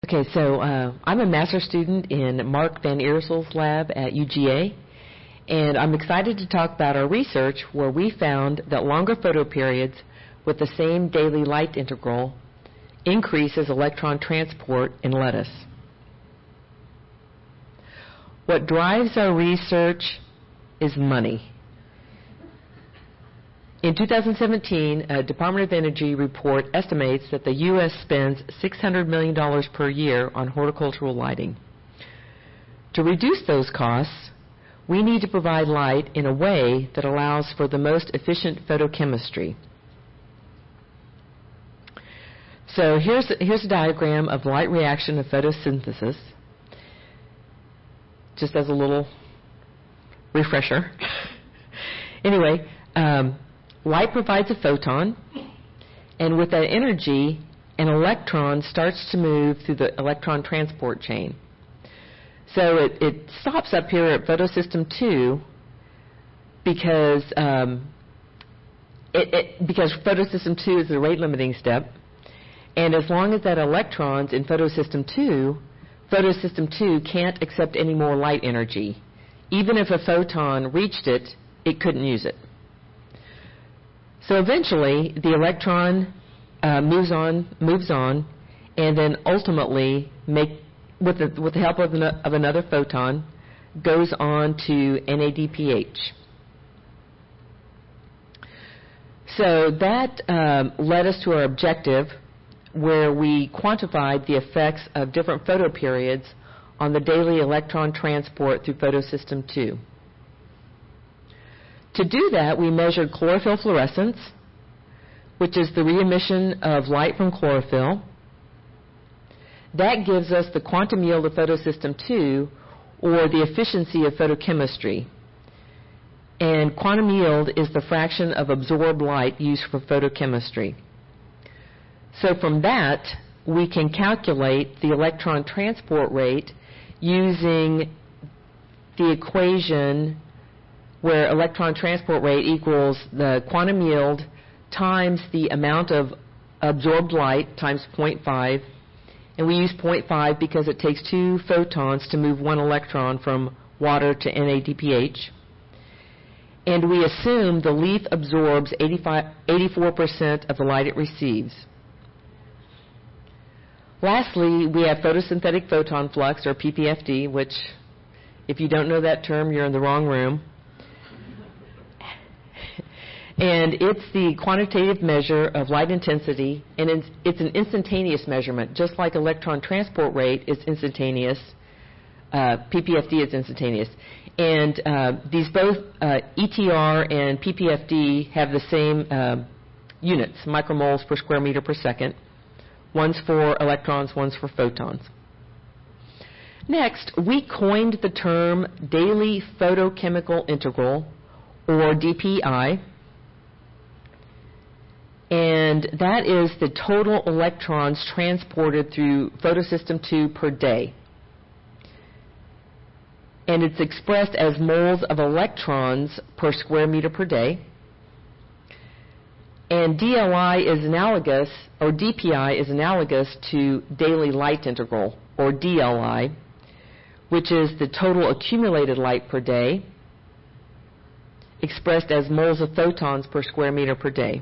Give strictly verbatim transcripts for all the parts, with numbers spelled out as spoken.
Okay, so uh, I'm a master's student in Mark Van Eersel's lab at U G A, and I'm excited to talk about our research where we found that longer photoperiods with the same daily light integral increases electron transport in lettuce. What drives our research is money. In two thousand seventeen, a Department of Energy report estimates that the U S spends six hundred million dollars per year on horticultural lighting. To reduce those costs, we need to provide light in a way that allows for the most efficient photochemistry. So here's, here's a diagram of light reaction of photosynthesis, just as a little refresher. Anyway, um, light provides a photon, and with that energy, an electron starts to move through the electron transport chain. So it, it stops up here at photosystem two because um, it, it, because photosystem two is the rate-limiting step, and as long as that electron's in photosystem two, photosystem two can't accept any more light energy. Even if a photon reached it, it couldn't use it. So eventually, the electron uh, moves on, moves on, and then ultimately, make, with the, with the help of, an, of another photon, goes on to N A D P H. So that um, led us to our objective, where we quantified the effects of different photoperiods on the daily electron transport through photosystem two. To do that, we measured chlorophyll fluorescence, which is the re-emission of light from chlorophyll. That gives us the quantum yield of photosystem two, or the efficiency of photochemistry. And quantum yield is the fraction of absorbed light used for photochemistry. So from that, we can calculate the electron transport rate using the equation where electron transport rate equals the quantum yield times the amount of absorbed light times zero point five. And we use zero point five because it takes two photons to move one electron from water to N A D P H. And we assume the leaf absorbs eighty-four percent of the light it receives. Lastly, we have photosynthetic photon flux, or P P F D, which, if you don't know that term, you're in the wrong room. And it's the quantitative measure of light intensity, and it's, it's an instantaneous measurement. Just like electron transport rate is instantaneous, uh, P P F D is instantaneous. And uh, these both, uh, E T R and P P F D, have the same uh, units, micromoles per square meter per second. One's for electrons, one's for photons. Next, we coined the term daily photochemical integral, or D P I, and that is the total electrons transported through photosystem two per day. And it's expressed as moles of electrons per square meter per day. And D L I is analogous, or D P I is analogous to daily light integral, or D L I, which is the total accumulated light per day, expressed as moles of photons per square meter per day.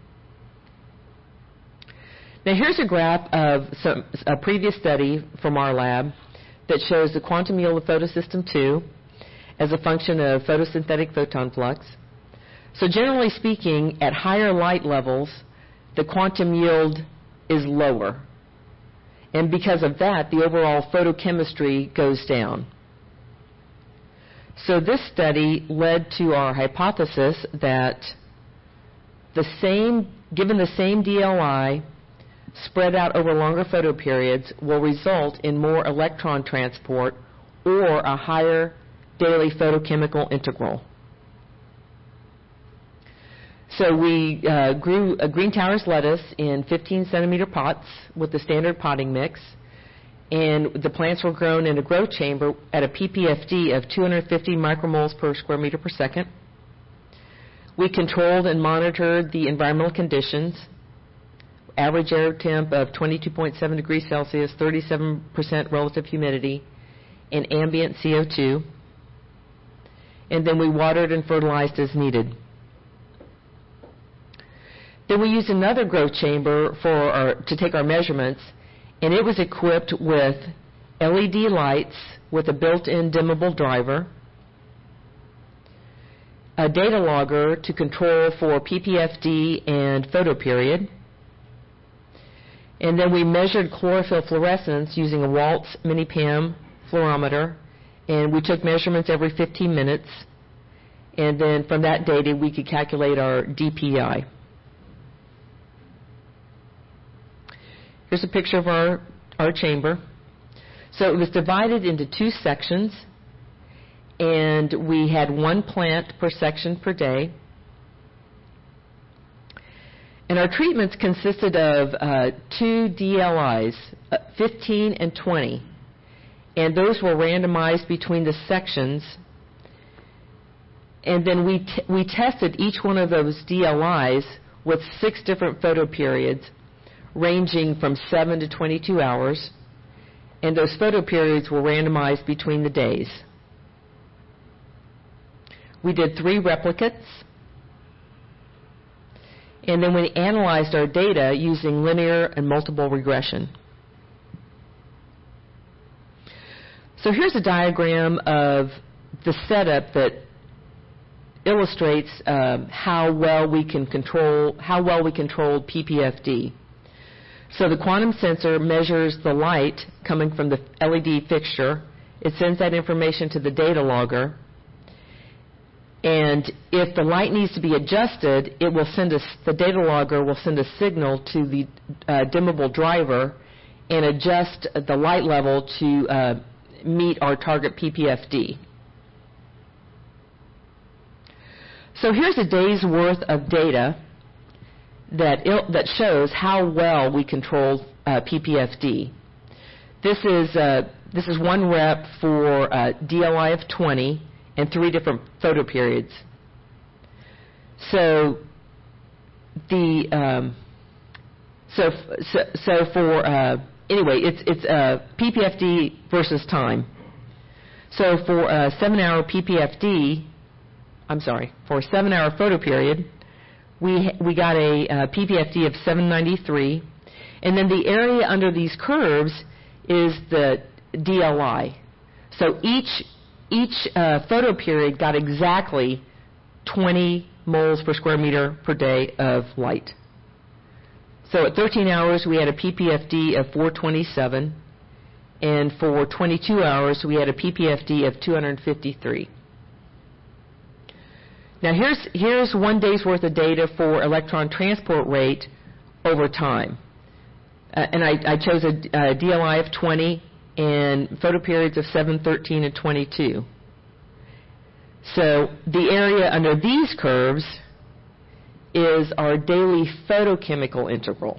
Now here's a graph of some, a previous study from our lab that shows the quantum yield of photosystem two as a function of photosynthetic photon flux. So generally speaking, at higher light levels, the quantum yield is lower. And because of that, the overall photochemistry goes down. So this study led to our hypothesis that the same, given the same D L I, spread out over longer photoperiods will result in more electron transport or a higher daily photochemical integral. So we uh, grew a green Towers lettuce in fifteen centimeter pots with the standard potting mix, and the plants were grown in a grow chamber at a P P F D of two hundred fifty micromoles per square meter per second. We controlled and monitored the environmental conditions average air temp of twenty-two point seven degrees Celsius, thirty-seven percent relative humidity, and ambient C O two. And then we watered and fertilized as needed. Then we used another growth chamber for our, to take our measurements, and it was equipped with L E D lights with a built-in dimmable driver, a data logger to control for P P F D and photoperiod, and then we measured chlorophyll fluorescence using a Waltz Mini-P A M fluorometer, and we took measurements every fifteen minutes, and then from that data we could calculate our D P I. Here's a picture of our, our chamber. So it was divided into two sections, and we had one plant per section per day. And our treatments consisted of uh, two D L Is, uh, fifteen and twenty, and those were randomized between the sections. And then we, t- we tested each one of those D L Is with six different photoperiods, ranging from seven to twenty-two hours, and those photoperiods were randomized between the days. We did three replicates, and then we analyzed our data using linear and multiple regression. So here's a diagram of the setup that illustrates um, how well we can control, how well we controlled P P F D. So the quantum sensor measures the light coming from the L E D fixture. It sends that information to the data logger. And if the light needs to be adjusted, it will send us, the data logger will send a signal to the uh, dimmable driver and adjust the light level to uh, meet our target P P F D. So here's a day's worth of data that, il- that shows how well we control uh, P P F D. This is, uh, this is one rep for uh, D L I of twenty and three different photoperiods. So the um, so, f- so so for uh, anyway, it's it's uh, P P F D versus time. So for a seven-hour P P F D, I'm sorry, for a seven-hour photoperiod, we we got a uh, P P F D of seven ninety-three, and then the area under these curves is the D L I. So each each uh, photoperiod got exactly twenty moles per square meter per day of light. So at thirteen hours, we had a P P F D of four twenty-seven, and for twenty-two hours, we had a P P F D of two hundred fifty-three. Now here's, here's one day's worth of data for electron transport rate over time. Uh, and I, I chose a, a D L I of twenty and photoperiods of seven, thirteen, and twenty-two. So the area under these curves is our daily photochemical integral.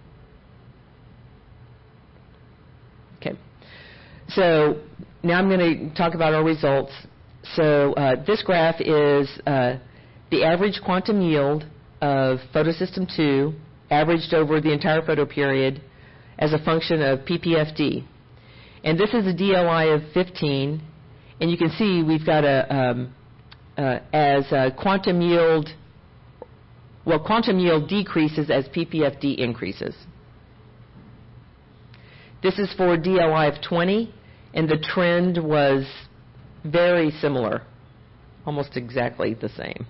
Okay. So now I'm going to talk about our results. So uh, this graph is uh, the average quantum yield of photosystem two averaged over the entire photoperiod as a function of P P F D. And this is a D L I of fifteen, and you can see we've got a, um, uh, as a quantum yield, well, quantum yield decreases as P P F D increases. This is for D L I of twenty, and the trend was very similar, almost exactly the same.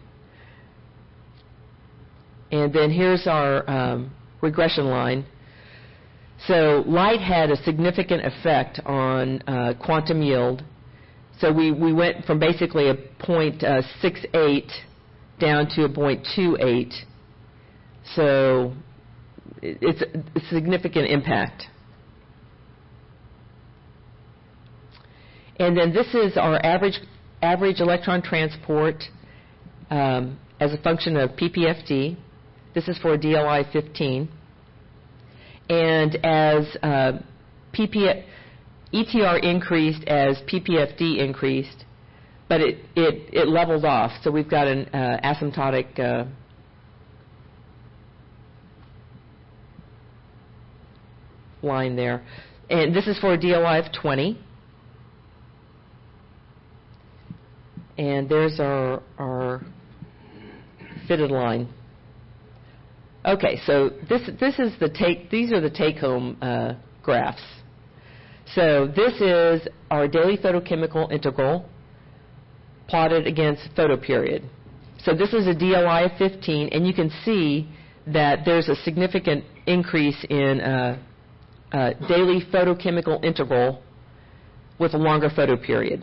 And then here's our um, regression line. So light had a significant effect on uh, quantum yield. So we, we went from basically a zero point six eight down to a zero point two eight. So it's a significant impact. And then this is our average average electron transport um, as a function of P P F D. This is for D L I fifteen. And as uh, P P F, E T R increased as P P F D increased, but it, it, it leveled off. So we've got an uh, asymptotic uh, line there. And this is for a D L I of twenty. And there's our, our fitted line. Okay, so this this is the take. These are the take-home uh, graphs. So this is our daily photochemical integral plotted against photoperiod. So this is a D L I of fifteen, and you can see that there's a significant increase in uh, uh, daily photochemical integral with a longer photoperiod.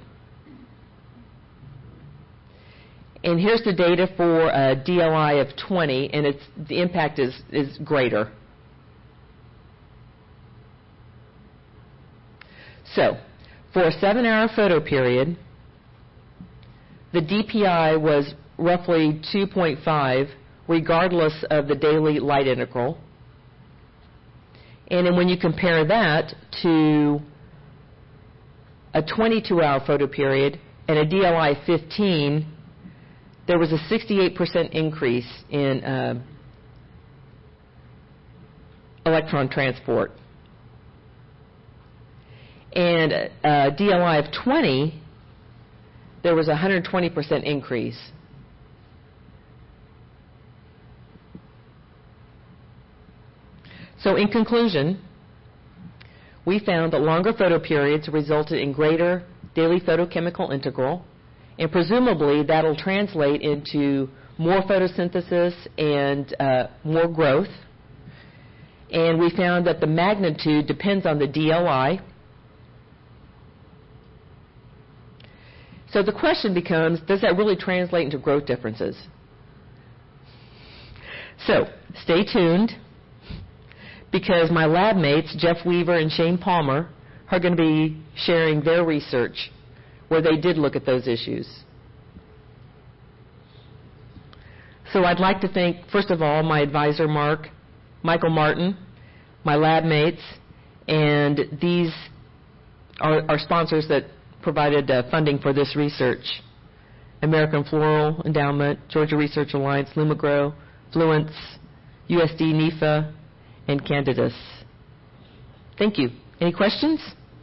And here's the data for a D L I of twenty, and it's, the impact is, is greater. So, for a seven-hour photoperiod, the D P I was roughly two point five, regardless of the daily light integral. And then when you compare that to a twenty-two hour photoperiod and a D L I fifteen, there was a sixty-eight percent increase in uh, electron transport. And uh, D L I of twenty, there was a one hundred twenty percent increase. So in conclusion, we found that longer photoperiods resulted in greater daily photochemical integral, and presumably that'll translate into more photosynthesis and uh, more growth. And we found that the magnitude depends on the D L I. So the question becomes, does that really translate into growth differences? So stay tuned, because my lab mates, Jeff Weaver and Shane Palmer, are going to be sharing their research where they did look at those issues. So I'd like to thank, first of all, my advisor, Mark, Michael Martin, my lab mates, and these are our sponsors that provided uh, funding for this research: American Floral Endowment, Georgia Research Alliance, Lumigro, Fluence, U S D NIFA, and Candidus. Thank you. Any questions?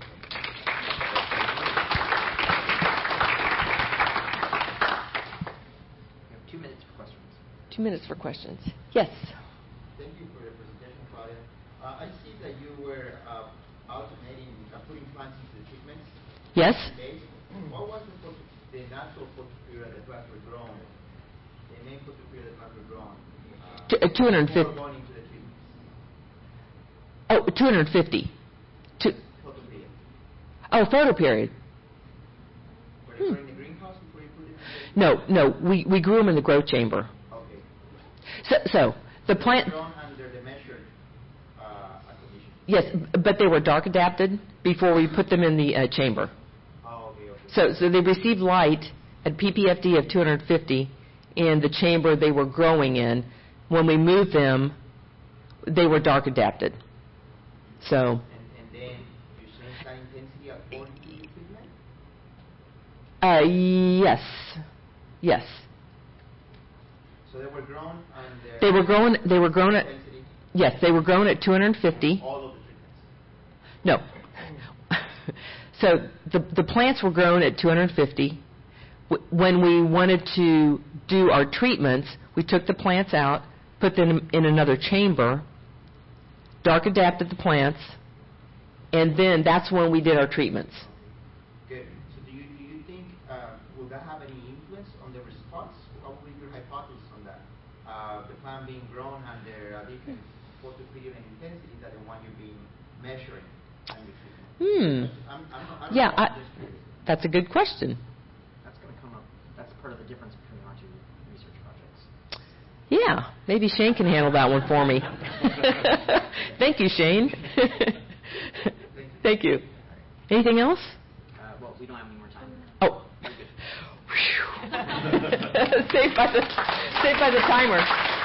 Two minutes for questions. Two minutes for questions. Yes. Thank you for your presentation, Claudia. Uh, I see that you were uh, automating, uh, putting plants into the treatments. Yes. Days. What was the, photo, the natural photoperiod that plants were grown? The main photoperiod that plants were grown? Uh, T- uh, two hundred fifty. Going into the treatments. Oh, two hundred fifty. Two. Photoperiod. Oh, photoperiod. Were they Hmm. grown in the greenhouse before you put it in the No, no. We, we grew them in the growth chamber. Okay. So, so the plant. Grown under the measured uh, conditions. Yes, but they were dark adapted before we put them in the uh, chamber. Oh, okay, okay. So, so they received light at P P F D of two hundred fifty in the chamber they were growing in. When we moved them, they were dark adapted. So, And, and then you change that intensity according to the treatment? uh, yes, yes. So they were grown under They were grown. They were grown at. intensity, Yes, they were grown at two hundred fifty. all of the treatments. No. So the the plants were grown at two hundred fifty. W- When we wanted to do our treatments, we took the plants out, put them in another chamber, dark adapted the plants, and then that's when we did our treatments. Good. So do you do you think uh, will that have any influence on the response? What would be your hypothesis on that? Uh, the plant being grown under a different photoperiod and intensity than the one you're being measuring in the treatment? Hmm. I'm, I'm not, I don't Yeah, know, I, I'm just curious. that's a good question. That's going to come up. That's part of the difference between our two research projects. Yeah, maybe Shane can handle that one for me. Thank you, Shane. Thank you. Anything else? Uh, well, we don't have any more time. Oh. Saved by the, saved by the timer.